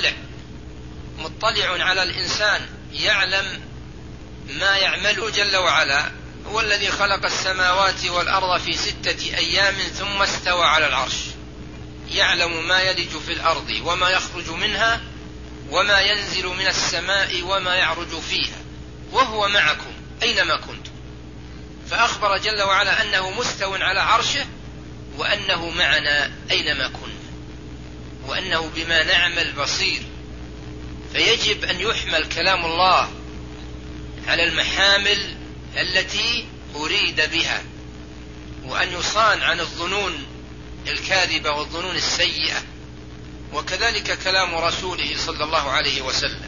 مطلع على الإنسان، يعلم ما يعمله جل وعلا. هو الذي خلق السماوات والأرض في 6 أيام ثم استوى على العرش، يعلم ما يلج في الأرض وما يخرج منها وما ينزل من السماء وما يعرج فيها، وهو معكم أينما كنتم. فأخبر جل وعلا أنه مستو على عرشه، وأنه معنا أينما كنا، وأنه بما نعمل بصير. فيجب أن يحمل كلام الله على المحامل التي أريد بها، وأن يصان عن الظنون الكاذبة والظنون السيئة. وكذلك كلام رسوله صلى الله عليه وسلم.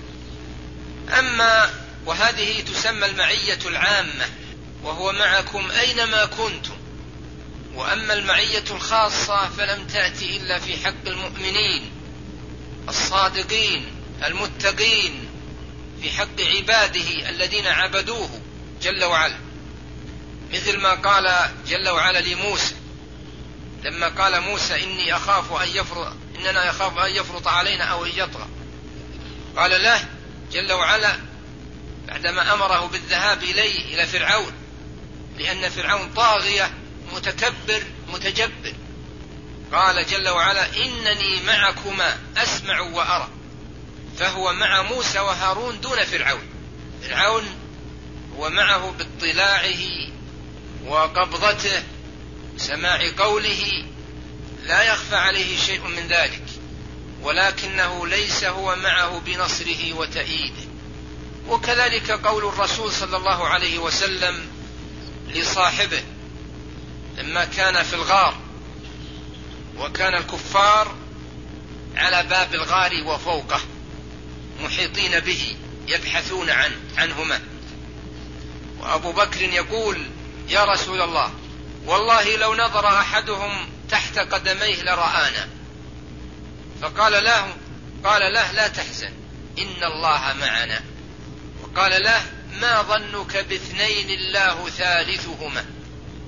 وهذه تسمى المعية العامة، وهو معكم أينما كنتم. وأما المعية الخاصة فلم تأتي إلا في حق المؤمنين الصادقين المتقين، في حق عباده الذين عبدوه جل وعلا، مثل ما قال جل وعلا لموسى لما قال موسى: إننا يخاف أن يفرط علينا أو أن يطغى. قال له جل وعلا بعدما أمره بالذهاب إلى فرعون، لأن فرعون طاغية متكبر متجبر، قال جل وعلا: إنني معكما أسمع وأرى. فهو مع موسى وهارون دون فرعون. فرعون هو معه باطلاعه وقبضته، سماع قوله، لا يخفى عليه شيء من ذلك، ولكنه ليس هو معه بنصره وتأييده. وكذلك قول الرسول صلى الله عليه وسلم لصاحبه لما كان في الغار، وكان الكفار على باب الغار وفوقه محيطين به يبحثون عنهما، وأبو بكر يقول: يا رسول الله، والله لو نظر أحدهم تحت قدميه لرآنا. فقال له: لا تحزن، إن الله معنا. وقال له: ما ظنك باثنين الله ثالثهما.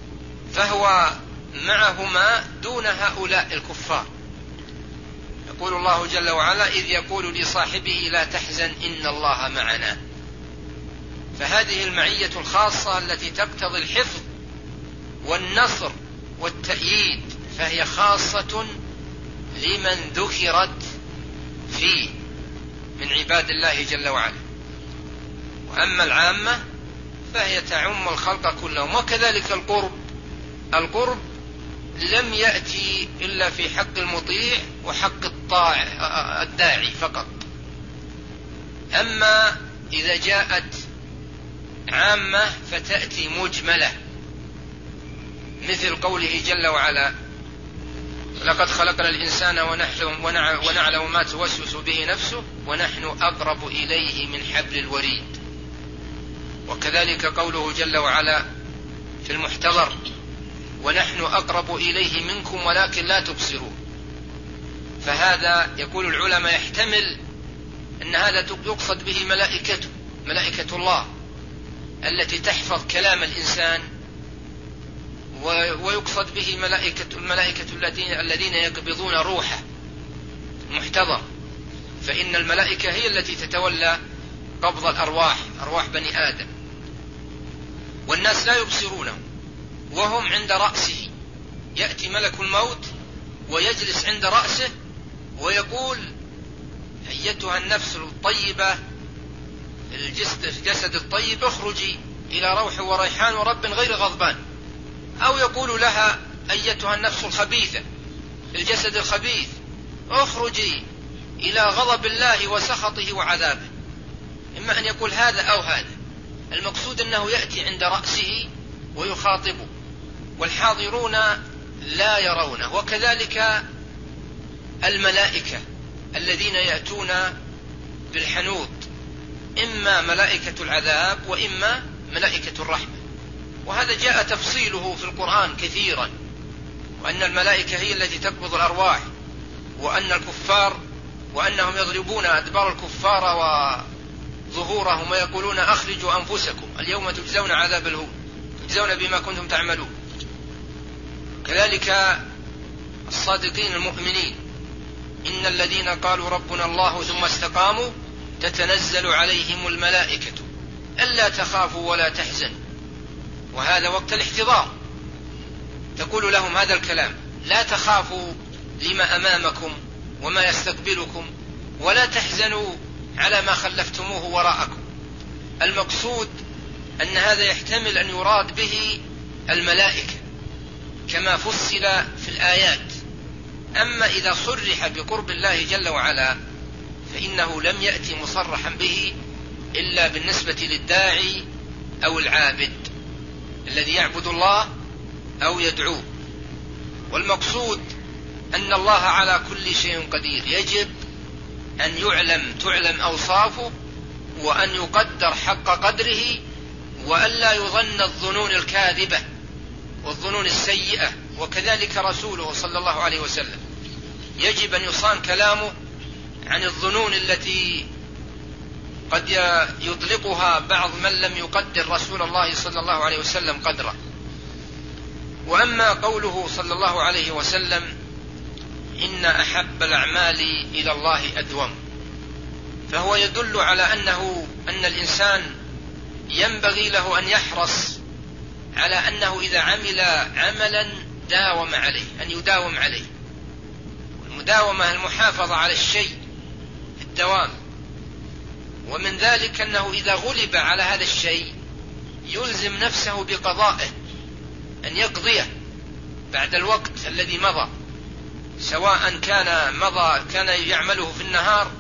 فهو معهما دون هؤلاء الكفار. يقول الله جل وعلا: إذ يقول لصاحبه لا تحزن إن الله معنا. فهذه المعية الخاصة التي تقتضي الحفظ والنصر والتأييد، فهي خاصة لمن ذكرت فيه من عباد الله جل وعلا. وأما العامة فهي تعم الخلق كلهم. وكذلك القرب لم يأتي إلا في حق المطيع وحق الداعي فقط. أما إذا جاءت عامة فتأتي مجملة، مثل قوله جل وعلا: لقد خلقنا الإنسان ونعلم ما توسوس به نفسه ونحن أقرب إليه من حبل الوريد. وكذلك قوله جل وعلا في المحتضر: ونحن أقرب إليه منكم ولكن لا تبصرون. فهذا يقول العلماء يحتمل أن هذا يقصد به ملائكة الله التي تحفظ كلام الإنسان، ويقصد به الملائكة الذين يقبضون روحه محتضر، فإن الملائكة هي التي تتولى قبض أرواح بني آدم، والناس لا يبصرونه وهم عند رأسه. يأتي ملك الموت ويجلس عند رأسه ويقول: أيتها النفس الطيبة الجسد الطيب اخرجي إلى روح وريحان ورب غير غضبان. أو يقول لها: أيتها النفس الخبيثة الجسد الخبيث اخرجي إلى غضب الله وسخطه وعذابه. إما أن يقول هذا أو هذا. المقصود أنه يأتي عند رأسه ويخاطبه، والحاضرون لا يرونه. وكذلك الملائكة الذين يأتون بالحنوط، إما ملائكة العذاب وإما ملائكة الرحمة. وهذا جاء تفصيله في القرآن كثيرا، وأن الملائكة هي التي تقبض الأرواح، وأن الكفار وأنهم يضربون أدبار الكفار وظهورهم ويقولون: أخرجوا أنفسكم اليوم تجزون عذاب الهون، تجزون بما كنتم تعملون. كذلك الصادقين المؤمنين: إن الذين قالوا ربنا الله ثم استقاموا تتنزل عليهم الملائكة ألا تخافوا ولا تحزنوا. وهذا وقت الاحتضار، تقول لهم هذا الكلام: لا تخافوا لما أمامكم وما يستقبلكم، ولا تحزنوا على ما خلفتموه وراءكم. المقصود أن هذا يحتمل أن يراد به الملائكة كما فصل في الآيات. أما إذا صرح بقرب الله جل وعلا فإنه لم يأتي مصرحا به إلا بالنسبة للداعي أو العابد الذي يعبد الله أو يدعوه. والمقصود أن الله على كل شيء قدير، يجب أن تعلم أوصافه، وأن يقدر حق قدره، وأن لا يظن الظنون الكاذبة والظنون السيئة. وكذلك رسوله صلى الله عليه وسلم يجب أن يصان كلامه عن الظنون التي قد يطلقها بعض من لم يقدر رسول الله صلى الله عليه وسلم قدره. وأما قوله صلى الله عليه وسلم: إن أحب الأعمال إلى الله أدوم، فهو يدل على أن الإنسان ينبغي له أن يحرص على أنه إذا عمل عملا أن يداوم عليه. والمداومة المحافظة على الشيء في الدوام. ومن ذلك أنه إذا غلب على هذا الشيء يلزم نفسه بقضائه، أن يقضيه بعد الوقت الذي مضى، سواء كان يعمله في النهار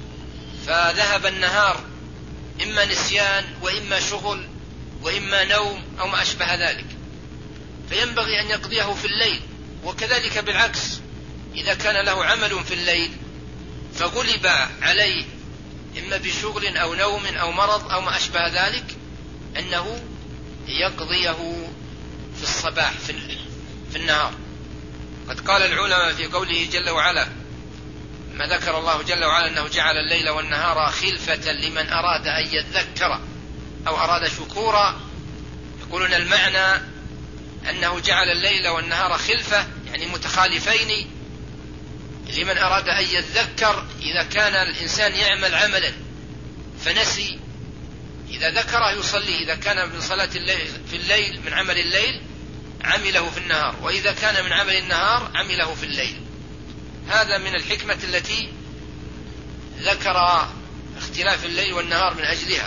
فذهب النهار إما نسيان وإما شغل وإما نوم أو ما أشبه ذلك، فينبغي أن يقضيه في الليل. وكذلك بالعكس، إذا كان له عمل في الليل فغلب عليه إما بشغل أو نوم أو مرض أو ما أشبه ذلك، أنه يقضيه في الصباح في النهار. قد قال العلماء في قوله جل وعلا ما ذكر الله جل وعلا أنه جعل الليل والنهار خلفة لمن أراد أن يذكر أو أراد شكورا، يقولون المعنى أنه جعل الليل والنهار خلفة، يعني متخالفين لمن أراد أن يتذكر. إذا كان الإنسان يعمل عملا فنسي، إذا ذكره يصلي. إذا كان من صلاة الليل في الليل من عمل الليل عمله في النهار، وإذا كان من عمل النهار عمله في الليل. هذا من الحكمة التي ذكر اختلاف الليل والنهار من أجلها.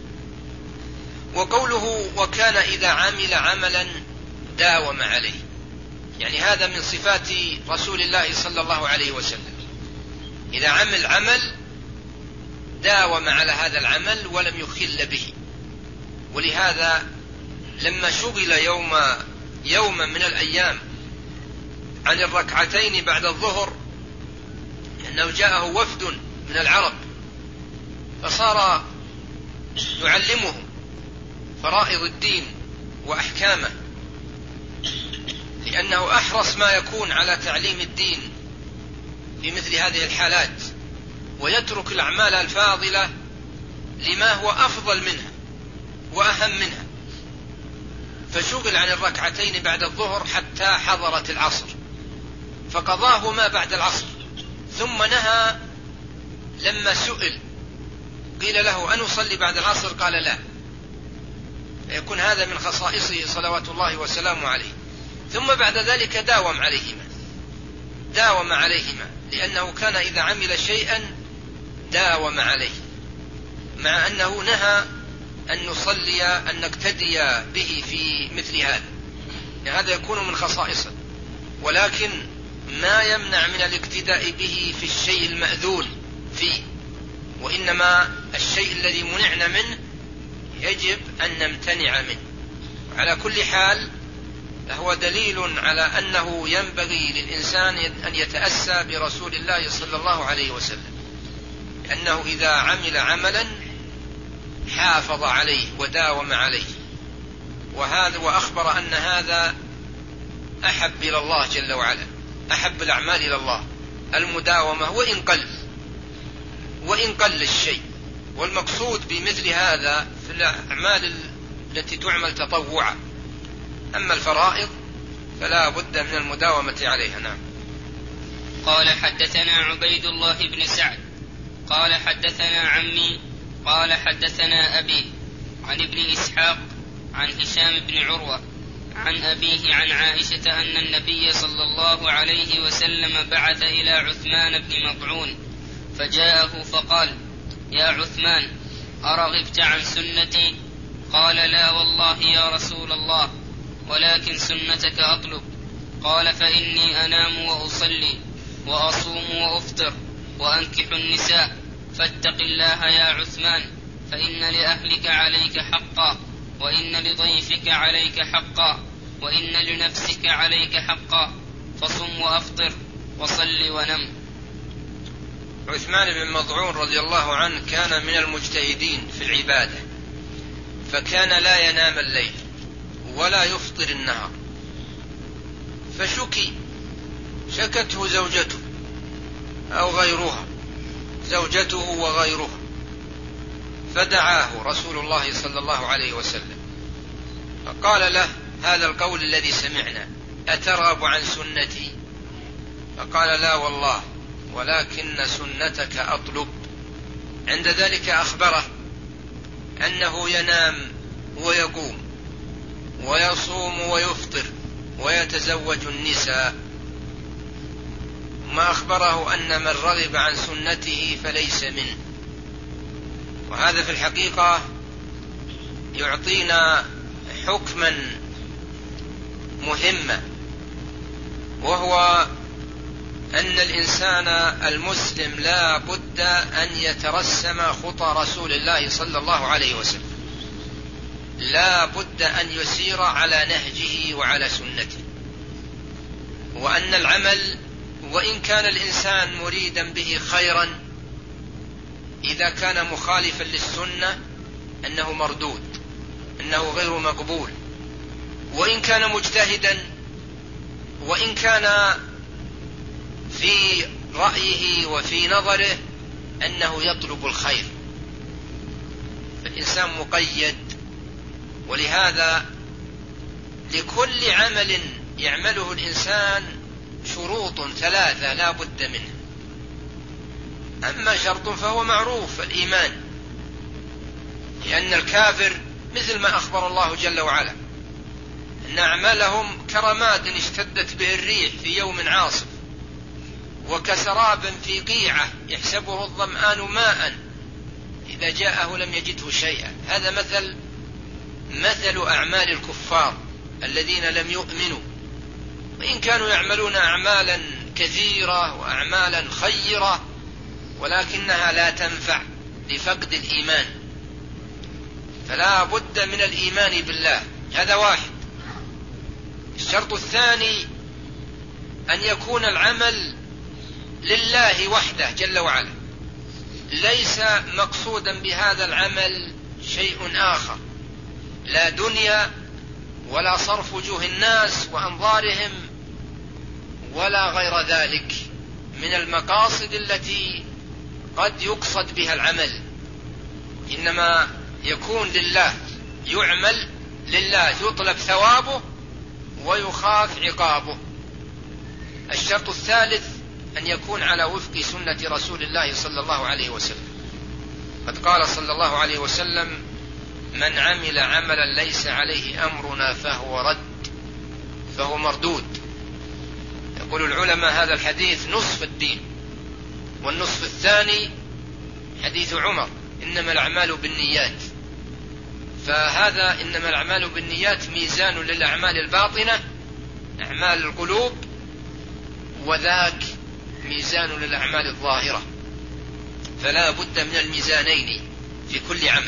وقوله وكان إذا عمل عملا داوم عليه، يعني هذا من صفات رسول الله صلى الله عليه وسلم. إذا عمل عمل داوم على هذا العمل ولم يخل به. ولهذا لما شغل يوما من الأيام عن الركعتين بعد الظهر، أنه جاءه وفد من العرب فصار يعلمهم فرائض الدين وأحكامه، لأنه أحرص ما يكون على تعليم الدين في مثل هذه الحالات، ويترك الأعمال الفاضلة لما هو أفضل منها وأهم منها. فشغل عن الركعتين بعد الظهر حتى حضرت العصر، فقضاهما بعد العصر. ثم نهى لما سئل قيل له أن أصلي بعد العصر قال لا، يكون هذا من خصائصه صلوات الله وسلامه عليه. ثم بعد ذلك داوم عليهما لأنه كان إذا عمل شيئا داوم عليه، مع أنه نهى أن نصلي أن نقتدي به في مثل هذا، يعني هذا يكون من خصائصه، ولكن ما يمنع من الاقتداء به في الشيء المأذون فيه. وإنما الشيء الذي منعنا منه يجب أن نمتنع منه. على كل حال هو دليل على أنه ينبغي للإنسان أن يتأسى برسول الله صلى الله عليه وسلم، لأنه إذا عمل عملا حافظ عليه وداوم عليه. وأخبر أن هذا أحب إلى الله جل وعلا، أحب الأعمال إلى الله المداومة وإن قل الشيء. والمقصود بمثل هذا في الأعمال التي تعمل تطوعا، أما الفرائض فلا بد من المداومة عليها. نعم. قال حدثنا عبيد الله بن سعد قال حدثنا عمي قال حدثنا أبي عن ابن إسحاق عن هشام بن عروة عن أبيه عن عائشة أن النبي صلى الله عليه وسلم بعث إلى عثمان بن مطعون فجاءه فقال: يا عثمان، أرغبت عن سنتي؟ قال: لا والله يا رسول الله، ولكن سنتك أطلب. قال: فإني أنام وأصلي وأصوم وأفطر وأنكح النساء، فاتق الله يا عثمان، فإن لأهلك عليك حقا، وإن لضيفك عليك حقا، وإن لنفسك عليك حقا، فصم وأفطر وصل ونم. عثمان بن مطعون رضي الله عنه كان من المجتهدين في العبادة، فكان لا ينام الليل ولا يفطر النهار. شكته زوجته أو غيرها، زوجته وغيرها، فدعاه رسول الله صلى الله عليه وسلم فقال له هذا القول الذي سمعنا: أترغب عن سنتي؟ فقال: لا والله، ولكن سنتك أطلب. عند ذلك أخبره أنه ينام ويقوم ويصوم ويفطر ويتزوج النساء، ما أخبره أن من رغب عن سنته فليس منه. وهذا في الحقيقة يعطينا حكما مهما، وهو أن الإنسان المسلم لا بد أن يترسم خطى رسول الله صلى الله عليه وسلم، لا بد أن يسير على نهجه وعلى سنته. وأن العمل وإن كان الإنسان مريدا به خيرا، إذا كان مخالفا للسنة أنه مردود، أنه غير مقبول. وإن كان مجتهدا، وإن كان في رأيه وفي نظره أنه يطلب الخير، فالإنسان مقيد. ولهذا لكل عمل يعمله الإنسان شروط 3 لا بد منه. أما شرط فهو معروف، الإيمان، لأن الكافر مثل ما أخبر الله جل وعلا أن أعمالهم كرماد اشتدت به الريح في يوم عاصف، وكسراب في قيعة يحسبه الظمآن ماء إذا جاءه لم يجده شيئا. هذا مثل أعمال الكفار الذين لم يؤمنوا، وإن كانوا يعملون أعمالا كثيرة وأعمالا خيرة، ولكنها لا تنفع لفقد الإيمان. فلا بد من الإيمان بالله، هذا واحد. الشرط الثاني أن يكون العمل لله وحده جل وعلا، ليس مقصودا بهذا العمل شيء آخر، لا دنيا ولا صرف وجوه الناس وأنظارهم ولا غير ذلك من المقاصد التي قد يقصد بها العمل، إنما يكون لله، يعمل لله، يطلب ثوابه ويخاف عقابه. الشرط الثالث أن يكون على وفق سنة رسول الله صلى الله عليه وسلم. قد قال صلى الله عليه وسلم: من عمل عملا ليس عليه أمرنا فهو رد، فهو مردود. يقول العلماء هذا الحديث نصف الدين، والنصف الثاني حديث عمر: إنما الأعمال بالنيات. فهذا إنما الأعمال بالنيات ميزان للأعمال الباطنة، أعمال القلوب، وذاك ميزان للأعمال الظاهرة، فلا بد من الميزانين في كل عمل.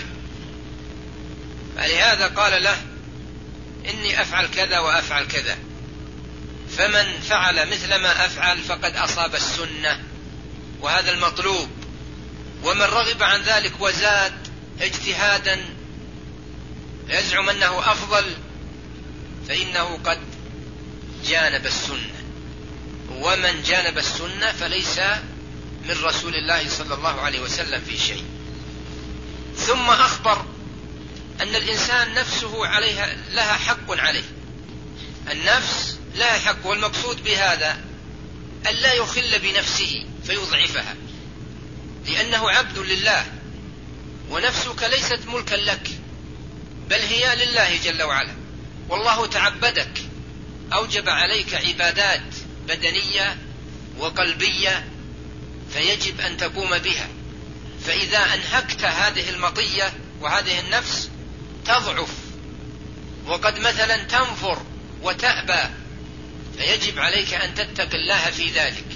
فلهذا قال له: إني أفعل كذا وأفعل كذا، فمن فعل مثل ما أفعل فقد أصاب السنة، وهذا المطلوب. ومن رغب عن ذلك وزاد اجتهادا يزعم أنه أفضل فإنه قد جانب السنة، ومن جانب السنة فليس من رسول الله صلى الله عليه وسلم في شيء. ثم أخبر أن الإنسان نفسه لها حق عليه، النفس لها حق، والمقصود بهذا أن لا يخل بنفسه فيضعفها، لأنه عبد لله، ونفسك ليست ملكا لك، بل هي لله جل وعلا، والله تعبدك، أوجب عليك عبادات بدنية وقلبية فيجب أن تقوم بها. فإذا أنهكت هذه المطية وهذه النفس تضعف، وقد مثلا تنفر وتأبى، فيجب عليك أن تتقي الله في ذلك.